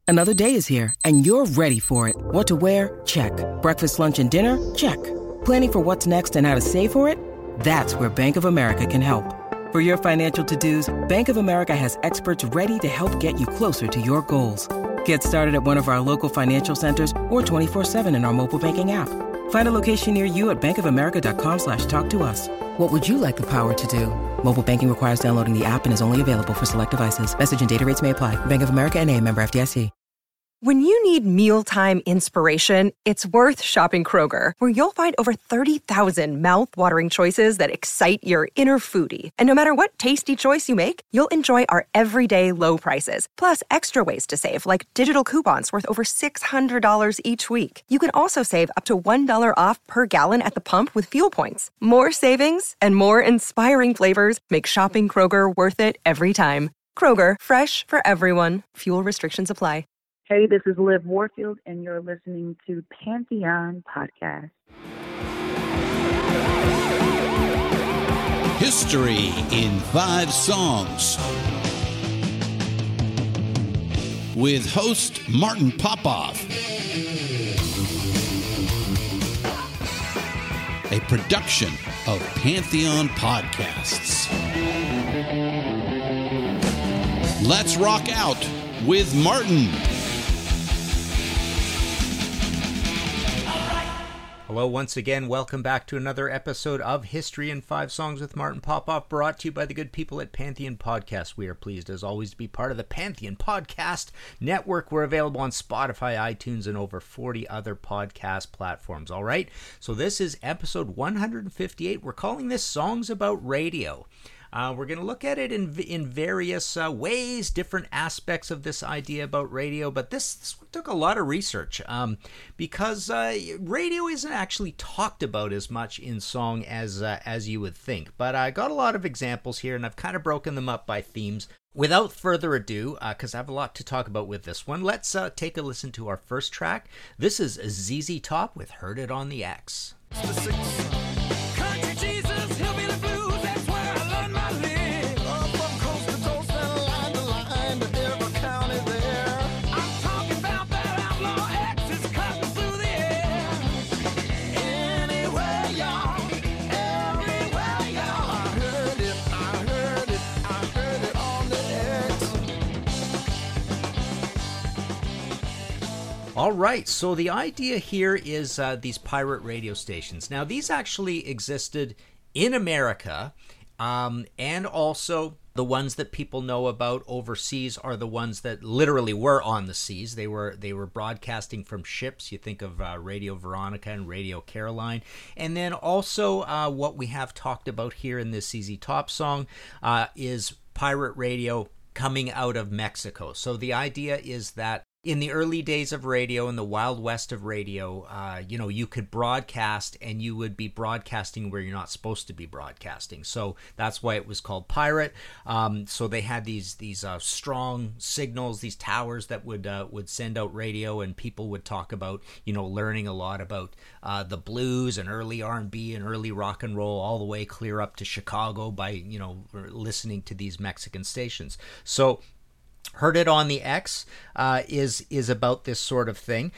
Another day is here, and you're ready for it. What to wear? Check. Breakfast, lunch, and dinner? Check. Planning for what's next and how to save for it? That's where Bank of America can help. For your financial to-dos, Bank of America has experts ready to help get you closer to your goals. Get started at one of our local financial centers or 24/7 in our mobile banking app. Find a location near you at bankofamerica.com/talktous. What would you like the power to do? Mobile banking requires downloading the app and is only available for select devices. Message and data rates may apply. Bank of America N.A., member FDIC. When you need mealtime inspiration, it's worth shopping Kroger, where you'll find over 30,000 mouth-watering choices that excite your inner foodie. And no matter what tasty choice you make, you'll enjoy our everyday low prices, plus extra ways to save, like digital coupons worth over $600 each week. You can also save up to $1 off per gallon at the pump with fuel points. More savings and more inspiring flavors make shopping Kroger worth it every time. Kroger, fresh for everyone. Fuel restrictions apply. Hey, this is Liv Warfield, and you're listening to Pantheon Podcast. History in 5 Songs with host Martin Popoff. A production of Pantheon Podcasts. Let's rock out with Martin. Hello once again. Welcome back to another episode of History in 5 Songs with Martin Popoff, brought to you by the good people at Pantheon Podcast. We are pleased as always to be part of the Pantheon Podcast Network. We're available on Spotify, iTunes, and over 40 other podcast platforms. All right, so this is episode 158. We're calling this Songs About Radio. We're going to look at it in various ways, different aspects of this idea about radio, but this took a lot of research because radio isn't actually talked about as much in song as you would think. But I got a lot of examples here, and I've kind of broken them up by themes. Without further ado, because I have a lot to talk about with this one, let's take a listen to our first track. This is ZZ Top with Heard It on the X. All right, so the idea here is these pirate radio stations. Now, these actually existed in America, and also the ones that people know about overseas are the ones that literally were on the seas. They were broadcasting from ships. You think of Radio Veronica and Radio Caroline. And then also what we have talked about here in this ZZ Top song is pirate radio coming out of Mexico. So the idea is that in the early days of radio, in the Wild West of radio, you could broadcast, and you would be broadcasting where you're not supposed to be broadcasting. So that's why it was called pirate. So they had these strong signals, these towers that would send out radio, and people would talk about, learning a lot about the blues and early R&B and early rock and roll, all the way clear up to Chicago by listening to these Mexican stations. So Heard It on the X is about this sort of thing.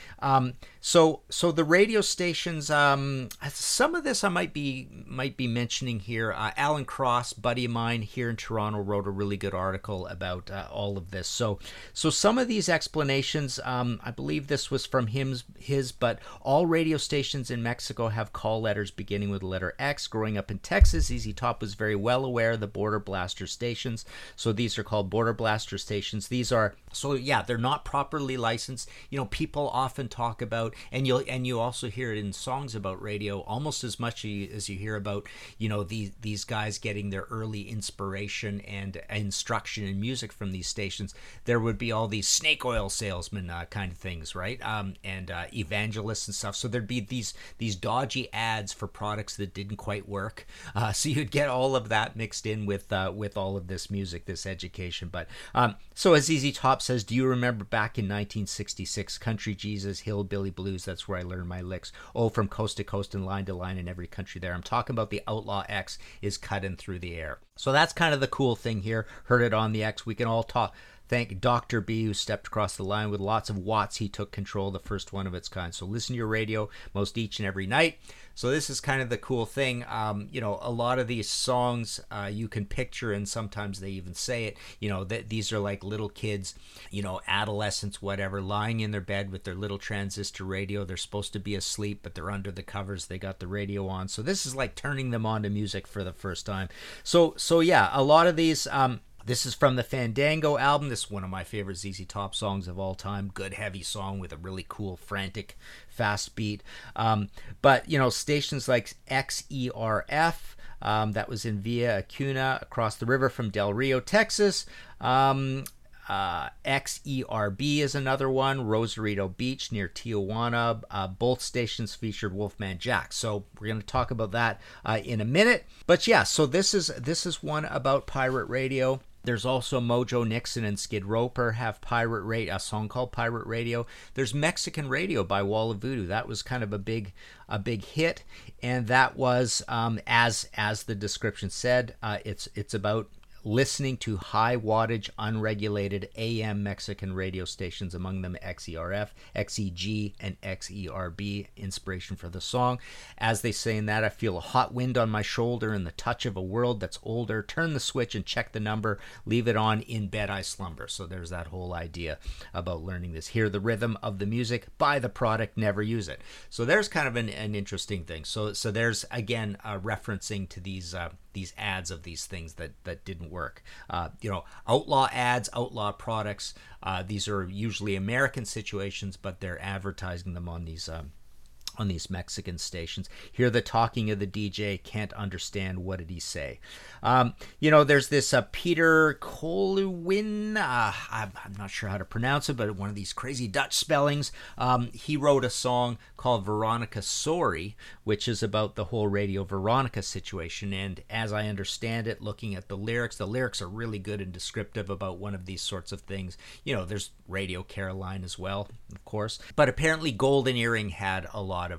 So the radio stations, some of this I might be mentioning here. Alan Cross, buddy of mine here in Toronto, wrote a really good article about all of this. So some of these explanations, I believe this was from his, but all radio stations in Mexico have call letters beginning with the letter X. Growing up in Texas, ZZ Top was very well aware of the Border Blaster stations. So these are called Border Blaster stations. These are, they're not properly licensed. People often talk about, and you also hear it in songs about radio almost as much as you hear about, these guys getting their early inspiration and instruction in music from these stations. There would be all these snake oil salesmen kind of things, right? And evangelists and stuff. So there'd be these dodgy ads for products that didn't quite work. So you'd get all of that mixed in with all of this music, this education. But so as ZZ Top says, do you remember back in 1966, Country Jesus, Hillbilly Blues, that's where I learned my licks. Oh, from coast to coast and line to line in every country there. I'm talking about the Outlaw X is cutting through the air. So that's kind of the cool thing here. Heard It on the X. We can all thank Dr. B, who stepped across the line with lots of watts. He took control, the first one of its kind. So listen to your radio most each and every night. So this is kind of the cool thing. A lot of these songs you can picture, and sometimes they even say it, that these are like little kids, adolescents, whatever, lying in their bed with their little transistor radio. They're supposed to be asleep, but they're under the covers. They got the radio on. So this is like turning them on to music for the first time. So yeah, a lot of these... This is from the Fandango album. This is one of my favorite ZZ Top songs of all time. Good, heavy song with a really cool, frantic, fast beat. But stations like XERF, that was in Villa Acuna, across the river from Del Rio, Texas. XERB is another one, Rosarito Beach near Tijuana. Both stations featured Wolfman Jack. So we're going to talk about that in a minute. But yeah, so this is one about pirate radio. There's also Mojo Nixon and Skid Roper have a song called Pirate Radio. There's Mexican Radio by Wall of Voodoo. That was kind of a big hit, and that was as the description said, it's about listening to high wattage, unregulated AM Mexican radio stations, among them XERF, XEG, and XERB. Inspiration for the song. As they say in that, I feel a hot wind on my shoulder and the touch of a world that's older. Turn the switch and check the number. Leave it on. In bed I slumber. So there's that whole idea about learning this. Hear the rhythm of the music. Buy the product. Never use it. So there's kind of an interesting thing. So there's, again, referencing to these ads of these things that didn't work. Outlaw ads, outlaw products. These are usually American situations, but they're advertising them on these Mexican stations. Hear the talking of the DJ, can't understand what did he say. There's this Peter Coluwin, I'm not sure how to pronounce it, but one of these crazy Dutch spellings. He wrote a song called Veronica Sorry, which is about the whole Radio Veronica situation. And as I understand it, looking at the lyrics are really good and descriptive about one of these sorts of things. There's Radio Caroline as well, of course. But apparently Golden Earring had a lot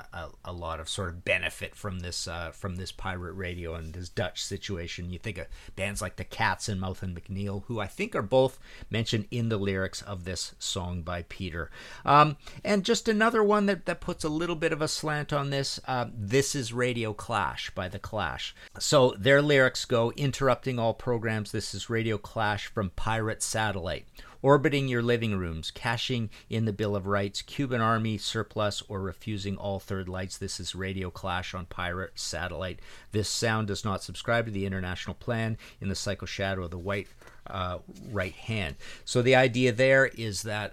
of sort of benefit from this pirate radio and this Dutch situation. You think of bands like the Cats and Mouth and McNeil, who I think are both mentioned in the lyrics of this song by Peter. And just another one that puts a little bit of a slant on this. This is Radio Clash by The Clash. So their lyrics go, interrupting all programs. This is Radio Clash from Pirate Satellite. Orbiting your living rooms, cashing in the Bill of Rights, Cuban Army surplus, or refusing all third lights. This is Radio Clash on Pirate Satellite. This sound does not subscribe to the international plan in the psycho shadow of the white right hand. So the idea there is that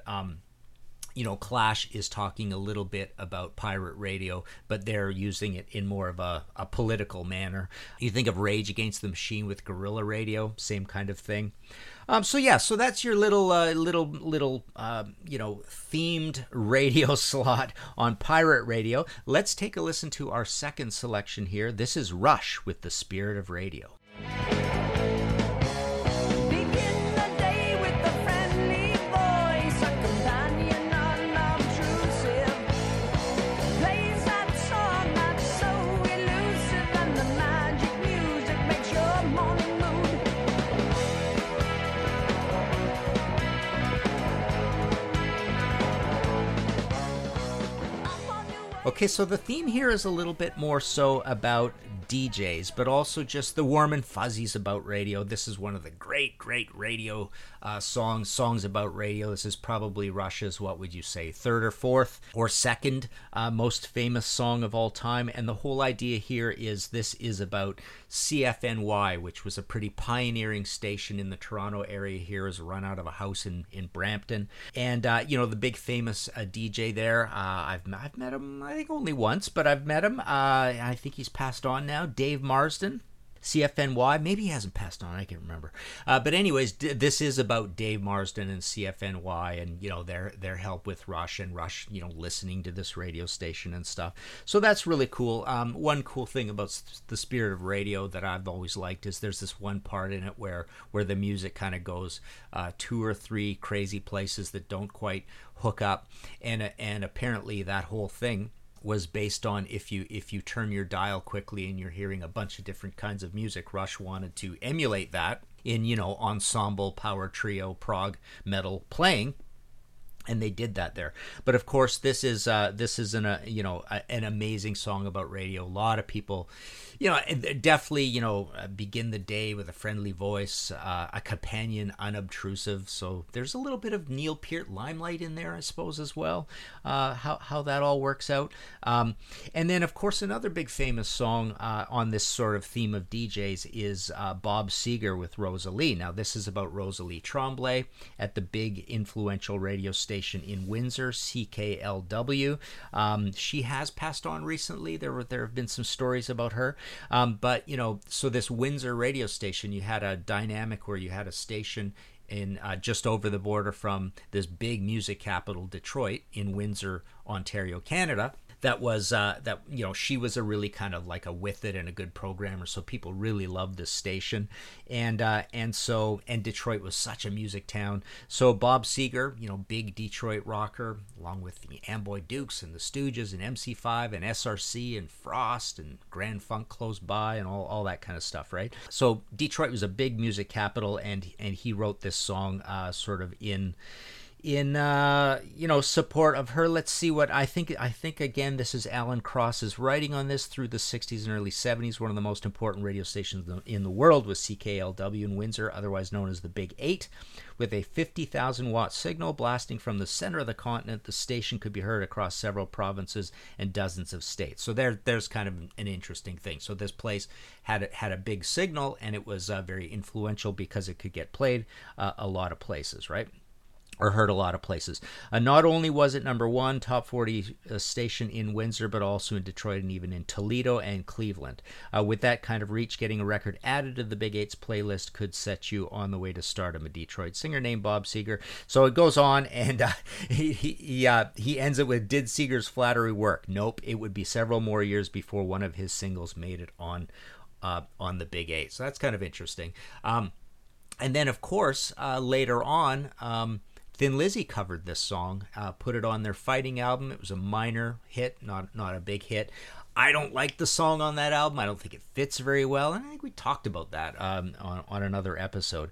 Clash is talking a little bit about pirate radio, but they're using it in more of a political manner. You think of Rage Against the Machine with guerrilla radio, same kind of thing. So that's your little themed radio slot on pirate radio. Let's take a listen to our second selection here. This is Rush with The Spirit of Radio. Okay, so the theme here is a little bit more so about DJs, but also just the warm and fuzzies about radio. This is one of the great radio songs about radio. This is probably Rush's, what would you say, third or fourth or second most famous song of all time. And the whole idea here is this is about CFNY, which was a pretty pioneering station in the Toronto area here, is run out of a house in Brampton. And, the big famous DJ there, I've met him, I think only once, but I've met him. I think he's passed on now, Dave Marsden. CFNY, maybe he hasn't passed on, I can't remember. But anyways, this is about Dave Marsden and CFNY and, their help with Rush and Rush, listening to this radio station and stuff. So that's really cool. One cool thing about The Spirit of Radio that I've always liked is there's this one part in it where the music kind of goes 2 or 3 crazy places that don't quite hook up. And apparently that whole thing was based on if you turn your dial quickly and you're hearing a bunch of different kinds of music. Rush wanted to emulate that in, ensemble, power trio, prog metal playing. And they did that there. But of course, this is an amazing song about radio. A lot of people, definitely, begin the day with a friendly voice, a companion, unobtrusive. So there's a little bit of Neil Peart limelight in there, I suppose, as well. How that all works out. And then, of course, another big famous song on this sort of theme of DJs is Bob Seger with Rosalie. Now, this is about Rosalie Tremblay at the big influential radio station in Windsor, CKLW. She has passed on recently. There have been some stories about her. But, so this Windsor radio station, you had a dynamic where you had a station in just over the border from this big music capital, Detroit, in Windsor, Ontario, Canada. That was she was a really kind of like a with it and a good programmer, so people really loved this station, and Detroit was such a music town. So Bob Seger, big Detroit rocker, along with the Amboy Dukes and the Stooges and MC5 and SRC and Frost and Grand Funk close by and all that kind of stuff, right? So Detroit was a big music capital, and he wrote this song sort of in support of her. Let's see what I think again, this is Alan Cross's writing on this. Through the 60s and early 70s, one of the most important radio stations in the world was CKLW in Windsor, otherwise known as the Big 8. With a 50,000 watt signal blasting from the center of the continent, the station could be heard across several provinces and dozens of states. So there's kind of an interesting thing. So this place had a big signal, and it was very influential because it could get played a lot of places, right? Or heard a lot of places. Not only was it number one top 40 station in Windsor, but also in Detroit and even in Toledo and Cleveland. With that kind of reach, getting a record added to the Big 8's playlist could set you on the way to stardom. A Detroit singer named Bob Seger. So it goes on, and he ends it with, did Seger's flattery work? Nope. It would be several more years before one of his singles made it on the Big 8. So that's kind of interesting. And then, of course, later on, Thin Lizzy covered this song, put it on their Fighting album. It was a minor hit, not a big hit. I don't like the song on that album. I don't think it fits very well, and I think we talked about that on another episode.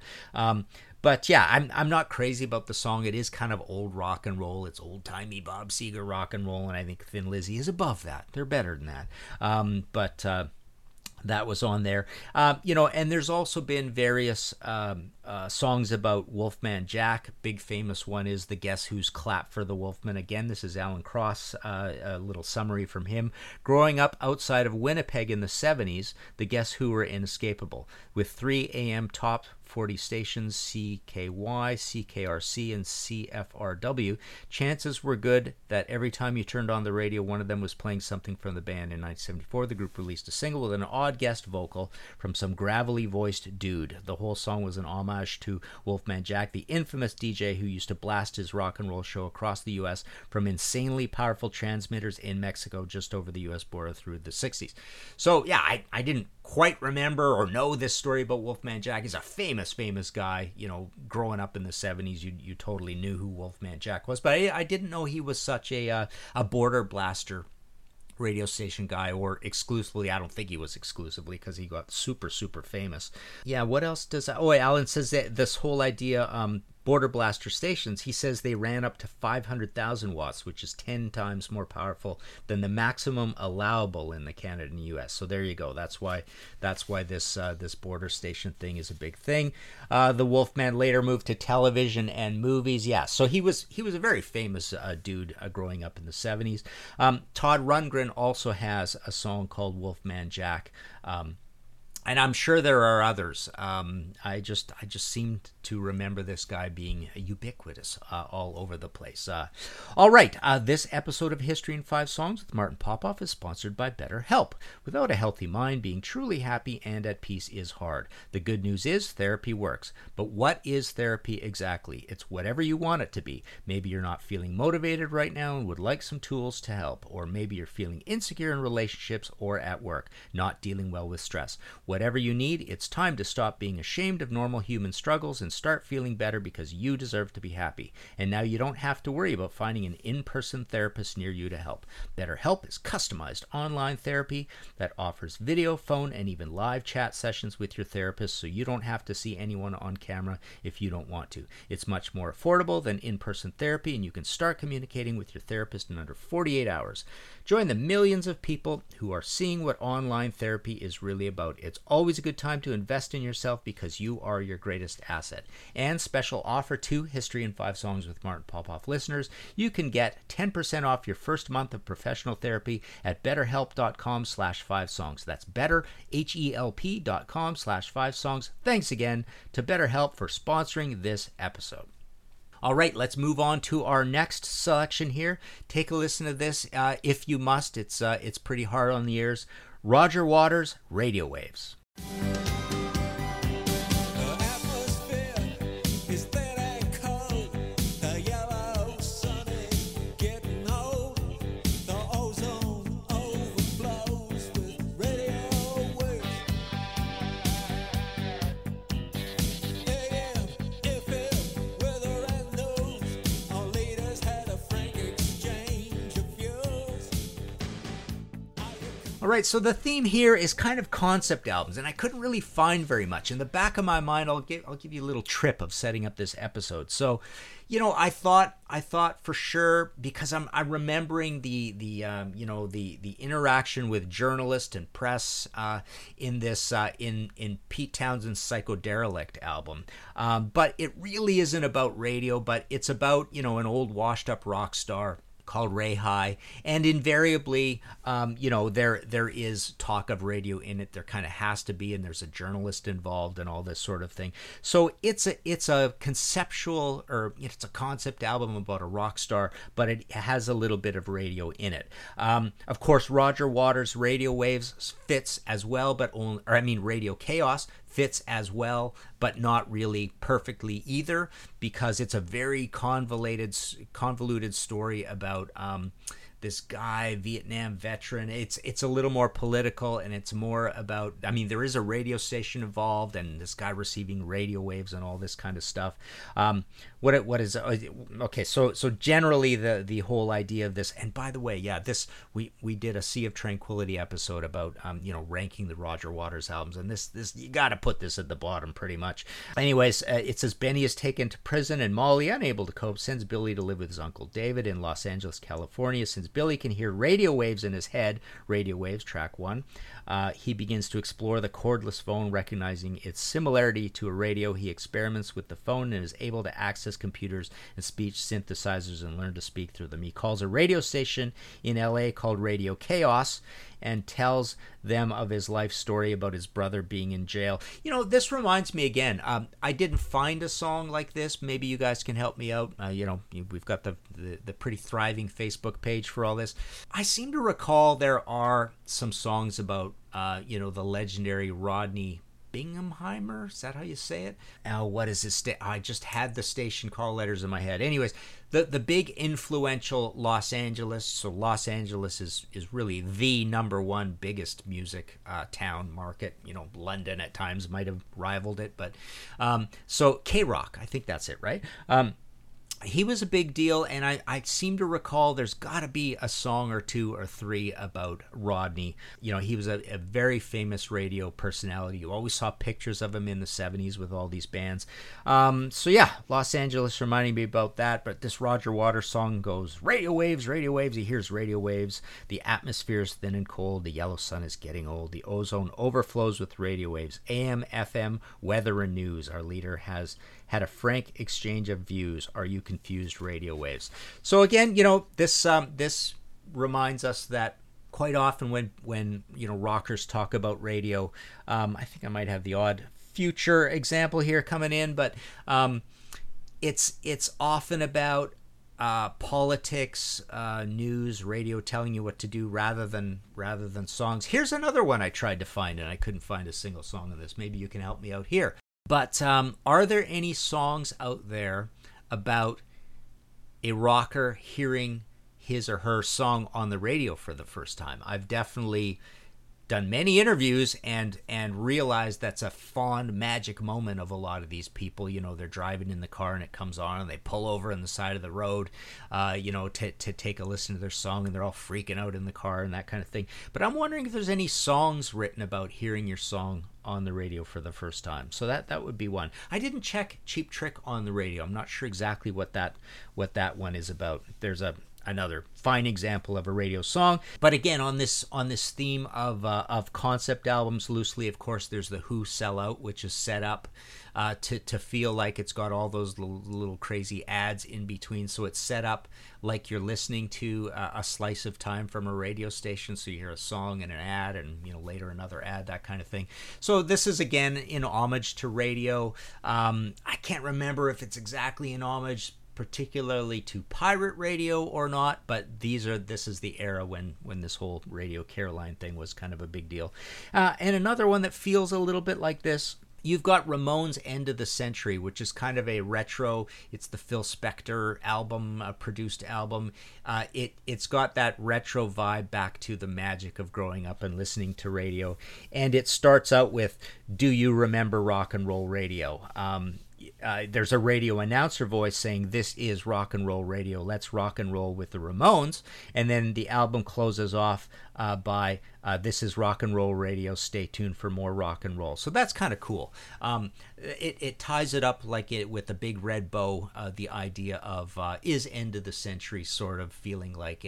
But yeah, I'm not crazy about the song. It is kind of old rock and roll. It's old-timey Bob Seger rock and roll, and I think Thin Lizzy is above that. They're better than that. But that was on there. And there's also been various songs about Wolfman Jack. Big famous one is the Guess Who's Clap for the Wolfman. Again, this is Alan Cross, a little summary from him. Growing up outside of Winnipeg in the 70s, the Guess Who were inescapable. With 3 a.m. top 40 stations, CKY, CKRC, and CFRW, chances were good that every time you turned on the radio, one of them was playing something from the band. In 1974, the group released a single with an odd guest vocal from some gravelly-voiced dude. The whole song was an homage to Wolfman Jack, the infamous DJ who used to blast his rock and roll show across the U.S. from insanely powerful transmitters in Mexico just over the U.S. border through the 60s. So, yeah, I didn't quite remember or know this story about Wolfman Jack. He's a famous guy. Growing up in the 70s, you totally knew who Wolfman Jack was. But I didn't know he was such a border blaster radio station guy, or exclusively. I don't think he was exclusively, because he got super famous. Yeah, what else does... Alan says that this whole idea... Border blaster stations, he says they ran up to 500,000 watts, which is 10 times more powerful than the maximum allowable in the Canada and US. So there you go. That's why this border station thing is a big thing. The Wolfman later moved to television and movies. Yeah, so he was a very famous dude growing up in the 70s. Todd Rundgren also has a song called Wolfman Jack. And I'm sure there are others. I just seem to remember this guy being ubiquitous all over the place. All right, this episode of History in 5 Songs with Martin Popoff is sponsored by BetterHelp. Without a healthy mind, being truly happy and at peace is hard. The good news is therapy works. But what is therapy exactly? It's whatever you want it to be. Maybe you're not feeling motivated right now and would like some tools to help. Or maybe you're feeling insecure in relationships or at work, not dealing well with stress. Whatever you need, it's time to stop being ashamed of normal human struggles and start feeling better because you deserve to be happy. And now you don't have to worry about finding an in-person therapist near you to help. BetterHelp is customized online therapy that offers video, phone, and even live chat sessions with your therapist, so you don't have to see anyone on camera if you don't want to. It's much more affordable than in-person therapy, and you can start communicating with your therapist in under 48 hours. Join the millions of people who are seeing what online therapy is really about. It's always a good time to invest in yourself because you are your greatest asset. And special offer to History in 5 Songs with Martin Popoff listeners, you can get 10% off your first month of professional therapy at betterhelp.com/5songs. That's betterhelp.com/5songs. Thanks again to BetterHelp for sponsoring this episode. All right, let's move on to our next selection here. Take a listen to this if you must. It's pretty hard on the ears. Roger Waters, Radio Waves. All right, so the theme here is kind of concept albums, and I couldn't really find very much. In the back of my mind, I'll give you a little trip of setting up this episode. So, I thought for sure, because I'm remembering the interaction with journalists and press in this in Pete Townshend's Psychoderelict album. But it really isn't about radio, but it's about an old washed up rock star called Ray High, and invariably, there is talk of radio in it. There kind of has to be, and there's a journalist involved and all this sort of thing. So it's a conceptual, or it's a concept album about a rock star, but it has a little bit of radio in it. Of course, Roger Waters' Radio Waves fits as well, Radio Chaos fits as well, but not really perfectly either, because it's a very convoluted story about this guy, Vietnam veteran. It's a little more political, and it's more about, there is a radio station involved, and this guy receiving radio waves and all this kind of stuff. So generally the whole idea of this, and by the way, we did a Sea of Tranquility episode about ranking the Roger Waters albums, and this you got to put this at the bottom pretty much. Anyways, it says Benny is taken to prison, and Molly, unable to cope, sends Billy to live with his Uncle David in Los Angeles, California. Since Billy can hear radio waves in his head, Radio Waves, track 1, he begins to explore the cordless phone, recognizing its similarity to a radio. He experiments with the phone and is able to access computers and speech synthesizers and learn to speak through them. He calls a radio station in LA called Radio Chaos and tells them of his life story about his brother being in jail. This reminds me again, I didn't find a song like this. Maybe you guys can help me out. We've got the pretty thriving Facebook page for all this. I seem to recall there are some songs about, the legendary Rodney Bingham-heimer. Is that how you say it? What is this? I just had the station call letters in my head. Anyways, the big influential Los Angeles. So Los Angeles is really the number one biggest music town market. London at times might have rivaled it, but so K-Rock, I think that's it, right? He was a big deal, and I seem to recall there's got to be a song or two or three about Rodney. He was a very famous radio personality. You always saw pictures of him in the 70s with all these bands. Los Angeles reminding me about that, but this Roger Waters song goes, Radio Waves, Radio Waves. He hears radio waves. The atmosphere is thin and cold. The yellow sun is getting old. The ozone overflows with radio waves. AM, FM, weather and news. Our leader has had a frank exchange of views. Are you confused? Radio waves. So again, this reminds us that quite often when rockers talk about radio, I think I might have the odd future example here coming in, but it's often about politics, news, radio telling you what to do rather than songs. Here's another one I tried to find, and I couldn't find a single song of this. Maybe you can help me out here. But are there any songs out there about a rocker hearing his or her song on the radio for the first time? I've definitely done many interviews and realized that's a fond magic moment of a lot of these people. You know, they're driving in the car and it comes on and they pull over on the side of the road, you know, to take a listen to their song, and they're all freaking out in the car and that kind of thing. But I'm wondering if there's any songs written about hearing your song on the radio for the first time. So that would be one. I didn't check Cheap Trick on the Radio. I'm not sure exactly what that one is about. There's another fine example of a radio song. But again, on this theme of concept albums loosely, of course, there's the Who Sell Out, which is set up to feel like it's got all those little crazy ads in between. So it's set up like you're listening to a slice of time from a radio station. So you hear a song and an ad, and you know later another ad, that kind of thing. So this is again in homage to radio. I can't remember if it's exactly in homage particularly to pirate radio or not, but this is the era when this whole Radio Caroline thing was kind of a big deal. And another one that feels a little bit like this, you've got Ramones' End of the Century, which is kind of a retro. It's the Phil Spector album, produced album. It's got that retro vibe back to the magic of growing up and listening to radio. And it starts out with, "Do you remember rock and roll radio?" There's a radio announcer voice saying, "This is rock and roll radio. Let's rock and roll with the Ramones." And then the album closes off by "This is rock and roll radio. Stay tuned for more rock and roll." So that's kind of cool. It ties it up like it with a big red bow. The idea of is end of the century sort of feeling like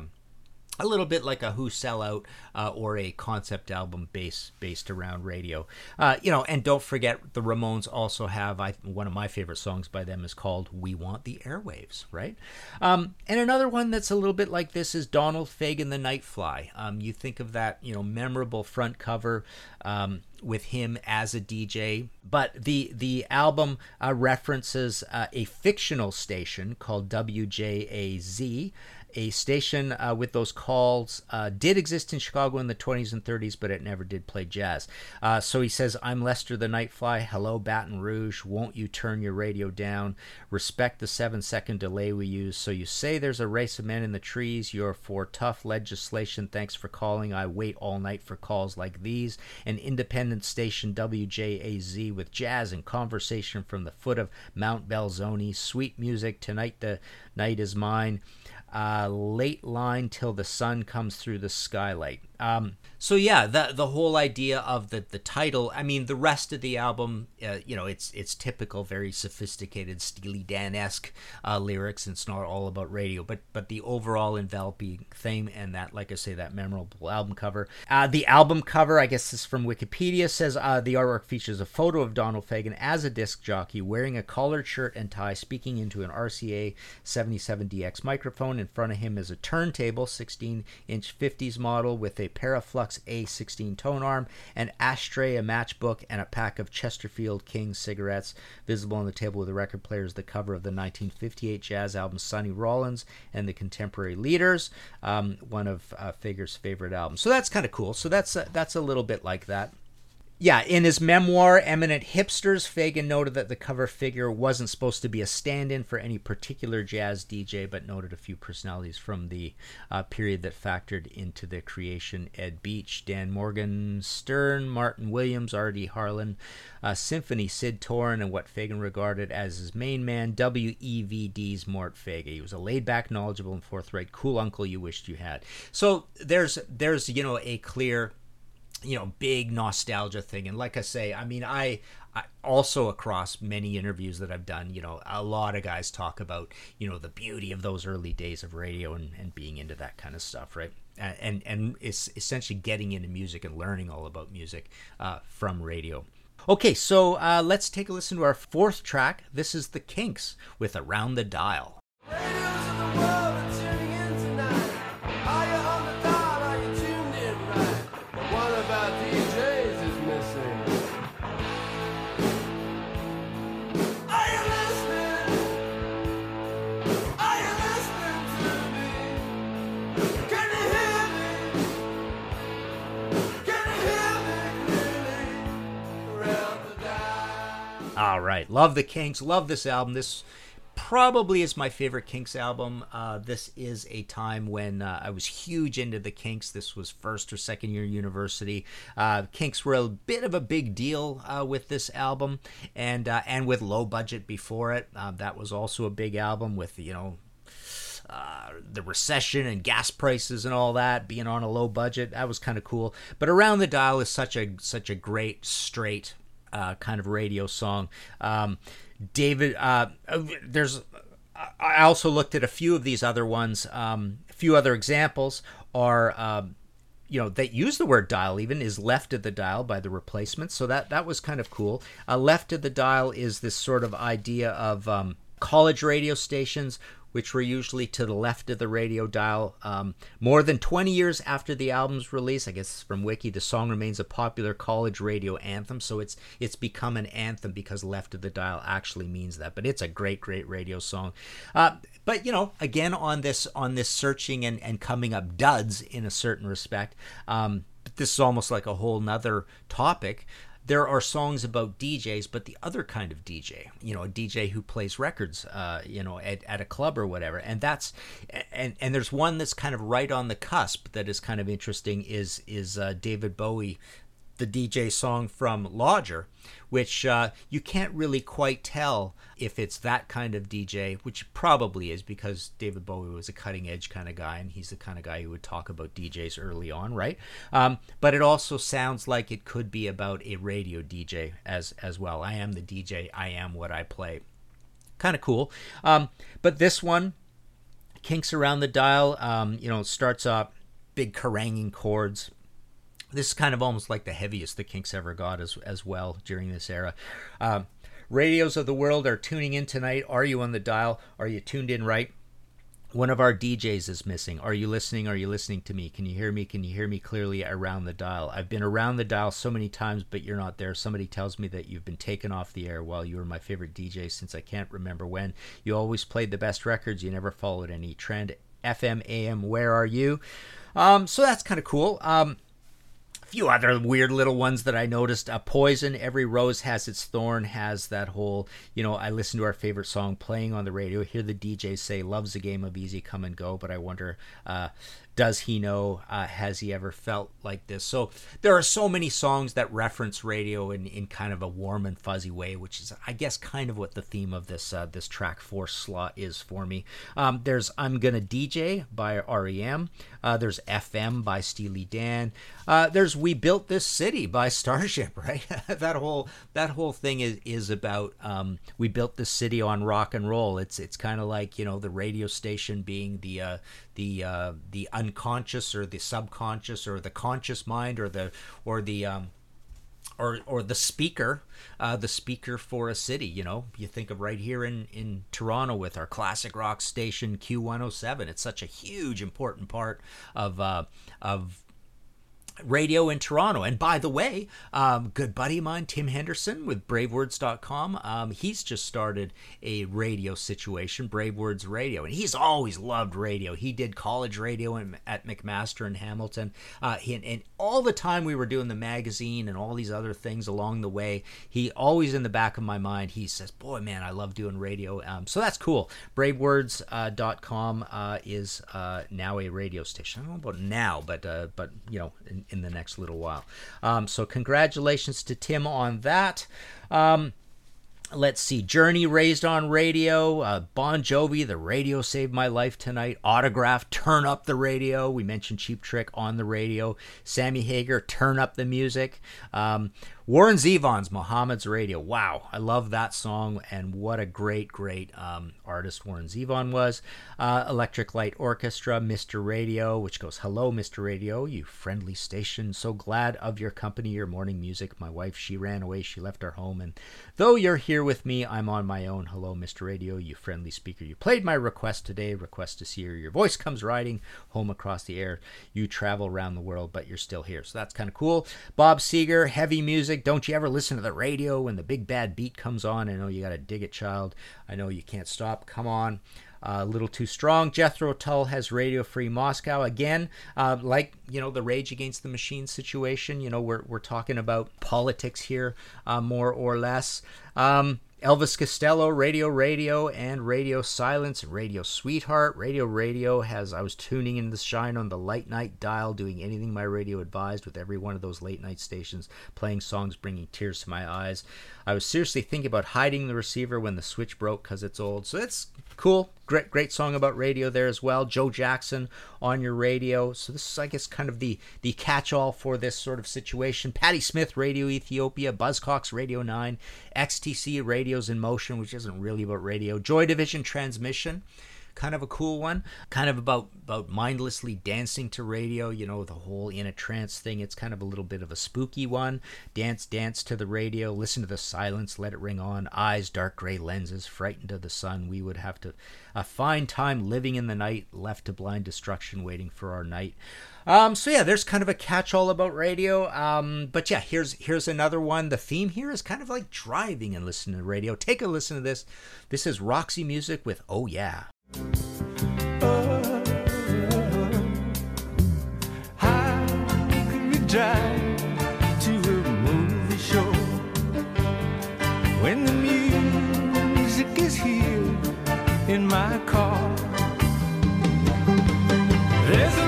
a little bit like a Who Sell Out or a concept album based around radio. And don't forget, the Ramones also have, one of my favorite songs by them is called "We Want the Airwaves," right? And another one that's a little bit like this is Donald Fagen, The Nightfly. You think of that, memorable front cover with him as a DJ, but the album references a fictional station called WJAZ, a station with those calls did exist in Chicago in the 20s and 30s, but it never did play jazz. So he says, "I'm Lester the Nightfly. Hello, Baton Rouge. Won't you turn your radio down? Respect the 7-second delay we use. So you say there's a race of men in the trees. You're for tough legislation. Thanks for calling. I wait all night for calls like these. An independent station, WJAZ, with jazz and conversation from the foot of Mount Belzoni. Sweet music. Tonight the night is mine. Late line till the sun comes through the skylight." So yeah, the whole idea of the title. I mean, the rest of the album, it's typical, very sophisticated, Steely Dan-esque lyrics. And it's not all about radio, but the overall enveloping theme and that, like I say, that memorable album cover. The album cover, I guess this is from Wikipedia, says the artwork features a photo of Donald Fagen as a disc jockey wearing a collared shirt and tie, speaking into an RCA 77DX microphone. In front of him is a turntable, 16-inch 50s model with a Paraflux A16 tone arm, an ashtray, a matchbook, and a pack of Chesterfield King cigarettes. Visible on the table with the record player is the cover of the 1958 jazz album Sonny Rollins and the Contemporary Leaders, one of Fager's favorite albums. So that's kind of cool. So that's a little bit like that. Yeah, in his memoir, Eminent Hipsters, Fagen noted that the cover figure wasn't supposed to be a stand-in for any particular jazz DJ, but noted a few personalities from the period that factored into the creation: Ed Beach, Dan Morgenstern, Martin Williams, R.D. Harlan, Symphony, Sid Torn, and what Fagen regarded as his main man, WEVD's Mort Fagen. He was a laid-back, knowledgeable, and forthright cool uncle you wished you had. So there's a clear big nostalgia thing. And like I say, I mean, I also, across many interviews that I've done, a lot of guys talk about, the beauty of those early days of radio and being into that kind of stuff, right? And it's essentially getting into music and learning all about music from radio. Okay, so let's take a listen to our fourth track. This is the Kinks with Around the Dial. Radios of the world are tuning in tonight. Are you on the dial? Are you tuned in right? But one of our DJs is missing. Are you listening? Are you listening to me? Can you hear me? Can you hear me clearly? Around the dial. All right, love the Kinks, love this album. This probably is my favorite Kinks album. This is a time when I was huge into the Kinks. This was first or second year university. Kinks were a bit of a big deal with this album, and with Low Budget before it. That was also a big album with, the recession and gas prices and all that, being on a low budget. That was kind of cool. But Around the Dial is such a great, straight kind of radio song. David, I also looked at a few of these other ones. A few other examples are, that use the word dial even, is Left of the Dial by The Replacements. So that was kind of cool. Left of the Dial is this sort of idea of college radio stations, which were usually to the left of the radio dial. More than 20 years after the album's release, I guess from Wiki, the song remains a popular college radio anthem. So it's become an anthem because Left of the Dial actually means that. But it's a great, great radio song. But again, on this searching and coming up duds in a certain respect, but this is almost like a whole nother topic. There are songs about DJs, but the other kind of DJ, a DJ who plays records, at a club or whatever. And and there's one that's kind of right on the cusp that is kind of interesting is David Bowie, the DJ song from Lodger, which you can't really quite tell if it's that kind of DJ, which probably is because David Bowie was a cutting edge kind of guy, and he's the kind of guy who would talk about DJs early on, right? But it also sounds like it could be about a radio DJ as well. I am the DJ, I am what I play. Kind of cool. But this one, Kinks Around the Dial, starts off big caranging chords. This is kind of almost like the heaviest the Kinks ever got as well during this era. Radios of the world are tuning in tonight. Are you on the dial? Are you tuned in right? One of our DJs is missing. Are you listening? Are you listening to me? Can you hear me? Can you hear me clearly around the dial? I've been around the dial so many times, but you're not there. Somebody tells me that you've been taken off the air while you were my favorite DJ since I can't remember when. You always played the best records. You never followed any trend. FM, AM, where are you? So that's kind of cool. Few other weird little ones that I noticed. Poison, Every Rose Has Its Thorn has that whole, I listen to our favorite song playing on the radio, hear the DJ say, love's a game of easy come and go, but I wonder, does he know, has he ever felt like this? So there are so many songs that reference radio in kind of a warm and fuzzy way, which is, I guess, kind of what the theme of this track 4 slot is for me. There's I'm Gonna DJ by R.E.M. There's FM by Steely Dan. There's We Built This City by Starship, right? that whole thing is about we built this city on rock and roll. It's kind of like, the radio station being the unconscious or the subconscious or the conscious mind or the speaker, the speaker for a city. You think of right here in Toronto with our classic rock station Q107. It's such a huge, important part of radio in Toronto. And by the way, good buddy of mine, Tim Henderson with BraveWords.com, he's just started a radio situation, Brave Words Radio, and he's always loved radio. He did college radio at McMaster in Hamilton, and all the time we were doing the magazine and all these other things along the way, he always in the back of my mind, he says, boy, man, I love doing radio. So that's cool. BraveWords.com is now a radio station. I don't know about now, but in the next little while. So congratulations to Tim on that. Let's see. Journey, Raised on Radio. Bon Jovi, The Radio Saved My Life Tonight. Autograph, Turn Up the Radio. We mentioned Cheap Trick on the radio. Sammy Hagar, Turn Up the Music. Warren Zevon's Muhammad's Radio. Wow, I love that song, and what a great, great artist Warren Zevon was. Electric Light Orchestra, Mr. Radio, which goes, hello, Mr. Radio, you friendly station. So glad of your company, your morning music. My wife, she ran away, she left our home, and though you're here with me, I'm on my own. Hello, Mr. Radio, you friendly speaker. You played my request today, request to see her. Your voice comes riding home across the air. You travel around the world, but you're still here. So that's kind of cool. Bob Seger, Heavy Music. Don't you ever listen to the radio when the big bad beat comes on? I know you got to dig it, child. I know you can't stop. Come on. A little too strong. Jethro Tull has Radio Free Moscow. Again, like, the Rage Against the Machine situation, we're talking about politics here, more or less. Elvis Costello, Radio, and Radio Silence, and Radio Sweetheart. Radio has, I was tuning in the shine on the late night dial, doing anything my radio advised with every one of those late night stations, playing songs bringing tears to my eyes. I was seriously thinking about hiding the receiver when the switch broke because it's old. So it's cool. Great song about radio there as well. Joe Jackson on your radio. So this is, I guess, kind of the catch-all for this sort of situation. Patti Smith, Radio Ethiopia. Buzzcocks, Radio 9. XTC, Radios in Motion, which isn't really about radio. Joy Division, Transmission. Kind of a cool one, kind of about mindlessly dancing to radio, you know, the whole in a trance thing. It's kind of a little bit of a spooky one. Dance to the radio, listen to the silence, let it ring on. Eyes, dark gray lenses, frightened of the sun. We would have to find time living in the night, left to blind destruction, waiting for our night. So yeah, there's kind of a catch-all about radio. But yeah, here's another one. The theme here is kind of like driving and listening to radio. Take a listen to this. This is Roxy Music with Oh Yeah. How can we drive to a movie show when the music is here in my car? There's a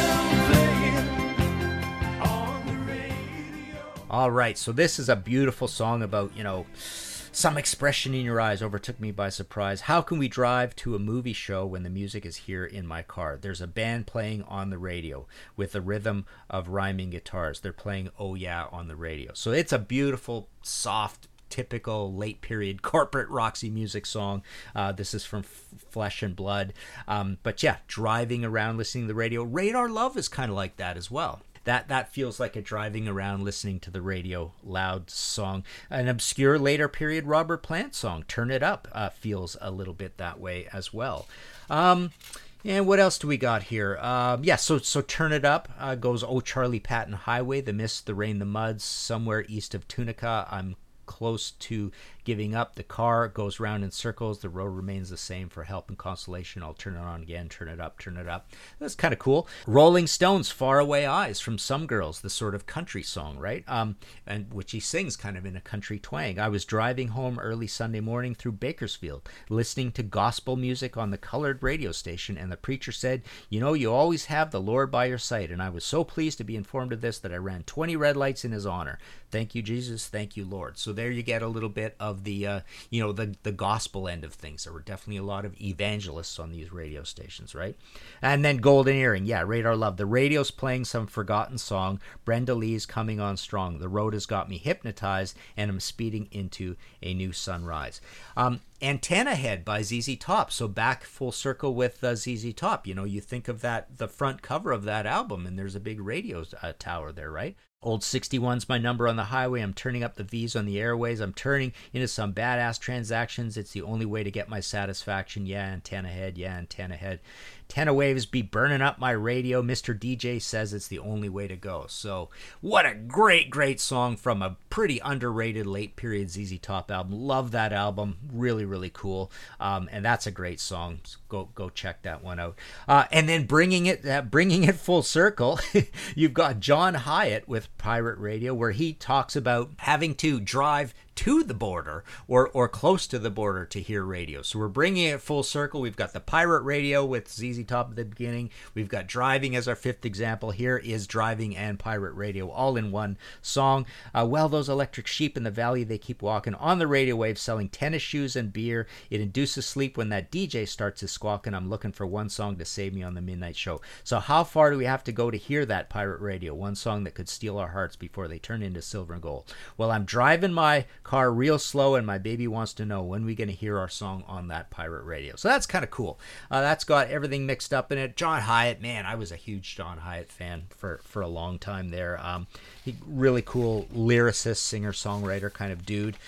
band playing on the radio. All right, so this is a beautiful song about, you know, some expression in your eyes overtook me by surprise. How can we drive to a movie show when the music is here in my car? There's a band playing on the radio with the rhythm of rhyming guitars. They're playing Oh Yeah on the radio. So it's a beautiful, soft, typical late period corporate Roxy Music song. This is from Flesh and Blood. But yeah, driving around listening to the radio. Radar Love is kind of like that as well. That feels like a driving around listening to the radio loud song. An obscure later period Robert Plant song, Turn It Up, feels a little bit that way as well. And what else do we got here? So Turn It Up goes Oh Charlie Patton Highway, The Mist, The Rain, The Mud, Somewhere East of Tunica. I'm close to giving up. The car goes round in circles. The road remains the same. For help and consolation, I'll turn it on again. Turn it up, turn it up. That's kind of cool. Rolling Stones, Faraway Eyes from Some Girls, the sort of country song, right? And which he sings kind of in a country twang. I was driving home early Sunday morning through Bakersfield, listening to gospel music on the colored radio station, and the preacher said, you know, you always have the Lord by your side. And I was so pleased to be informed of this that I ran 20 red lights in his honor. Thank you, Jesus. Thank you, Lord. So there you get a little bit of the the gospel end of things. There were definitely a lot of evangelists on these radio stations, right? And then Golden Earring, yeah, Radar Love. The radio's playing some forgotten song. Brenda Lee's Coming On Strong. The road has got me hypnotized, and I'm speeding into a new sunrise. Antenna Head by ZZ Top. So back full circle with ZZ Top. You know, you think of that, the front cover of that album, and there's a big radio tower there, right? Old 61's my number on the highway. I'm turning up the V's on the airways. I'm turning into some badass transactions. It's the only way to get my satisfaction. Yeah, Antenna Head. Yeah, Antenna Head. Antenna waves be burning up my radio. Mr. DJ says it's the only way to go. So what a great song from a pretty underrated late period ZZ Top album. Love that album. Really, really cool. And that's a great song. So go check that one out. And then bringing it full circle, you've got John Hyatt with Pirate Radio, where he talks about having to drive to the border or close to the border to hear radio. So we're bringing it full circle. We've got the Pirate Radio with ZZ Top at the beginning. We've got driving as our fifth example. Here is driving and Pirate Radio all in one song. Well, those electric sheep in the valley, they keep walking on the radio wave, selling tennis shoes and beer. It induces sleep when that DJ starts his squawking. I'm looking for one song to save me on the midnight show. So how far do we have to go to hear that Pirate Radio? One song that could steal our hearts before they turn into silver and gold. Well, I'm driving my car real slow, and my baby wants to know when we're going to hear our song on that Pirate Radio. So that's kind of cool. That's got everything mixed up in it. John Hyatt, man, I was a huge John Hyatt fan for a long time there. He really cool lyricist, singer, songwriter kind of dude.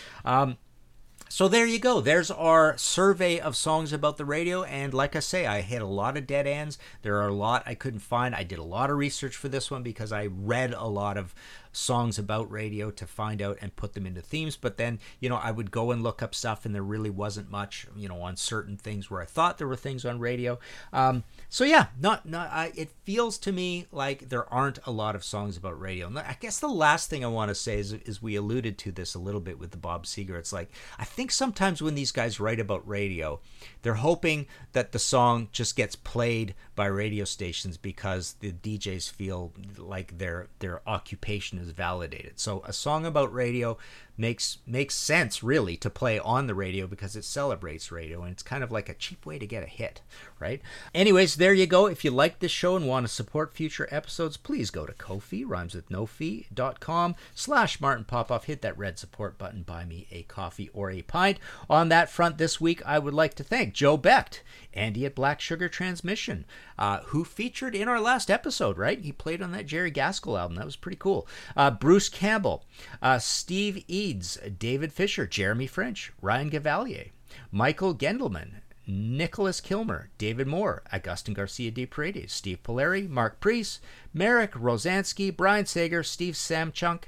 So there you go. There's our survey of songs about the radio. And like I say, I hit a lot of dead ends. There are a lot I couldn't find. I did a lot of research for this one because I read a lot of songs about radio to find out and put them into themes. But then, I would go and look up stuff, and there really wasn't much, on certain things where I thought there were things on radio. So yeah, it feels to me like there aren't a lot of songs about radio. And I guess the last thing I want to say is we alluded to this a little bit with the Bob Seger. It's like, I think sometimes when these guys write about radio, they're hoping that the song just gets played by radio stations because the DJs feel like their occupation is validated. So a song about radio makes sense really to play on the radio because it celebrates radio, and it's kind of like a cheap way to get a hit, right? Anyways, there you go. If you like this show and want to support future episodes, please go to Ko-fi, rhymeswithnofee.com/Martin Popoff. Hit that red support button, buy me a coffee or a pint. On that front this week, I would like to thank Joe Becht, Andy at Black Sugar Transmission, who featured in our last episode, right? He played on that Jerry Gaskell album. That was pretty cool. Bruce Campbell, Steve Eads, David Fisher, Jeremy French, Ryan Gavalier, Michael Gendelman, Nicholas Kilmer, David Moore, Augustin Garcia de Paredes, Steve Polari, Mark Priest, Merrick Rosansky, Brian Sager, Steve Samchuk,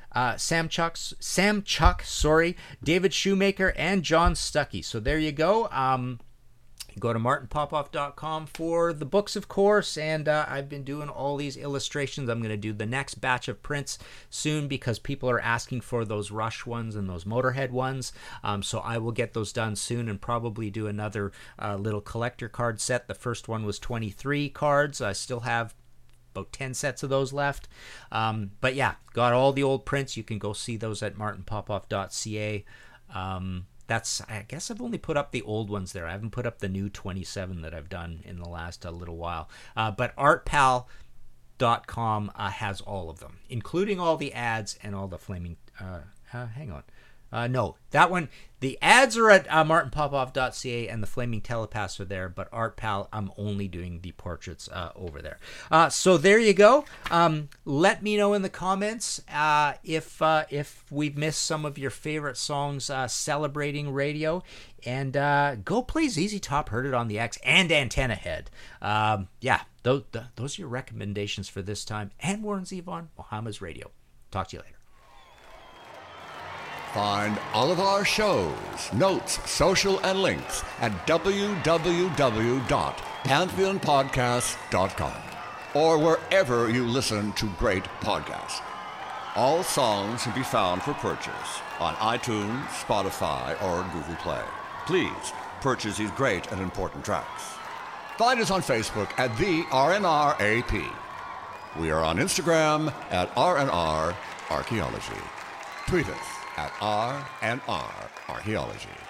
David Shoemaker, and John Stuckey. So there you go. Go to martinpopoff.com for the books, of course, and I've been doing all these illustrations. I'm going to do the next batch of prints soon because people are asking for those Rush ones and those Motorhead ones, so I will get those done soon and probably do another little collector card set. The first one was 23 cards. I still have about 10 sets of those left, but yeah, got all the old prints. You can go see those at martinpopoff.ca. I guess I've only put up the old ones there. I haven't put up the new 27 that I've done in the last little while. But artpal.com has all of them, including all the ads and all the flaming... hang on. No, that one... The ads are at martinpopoff.ca and the Flaming Telepaths are there, but ArtPal, I'm only doing the portraits over there. So there you go. Let me know in the comments if we've missed some of your favorite songs celebrating radio. And go play ZZ Top, Heard It on the X, and Antenna Head. Those are your recommendations for this time. And Warren Zevon, Mohamed's Radio. Talk to you later. Find all of our shows, notes, social, and links at www.pantheonpodcast.com or wherever you listen to great podcasts. All songs can be found for purchase on iTunes, Spotify, or Google Play. Please purchase these great and important tracks. Find us on Facebook at the RNRAP. We are on Instagram at RNR Archaeology. Tweet us at R&R Archaeology.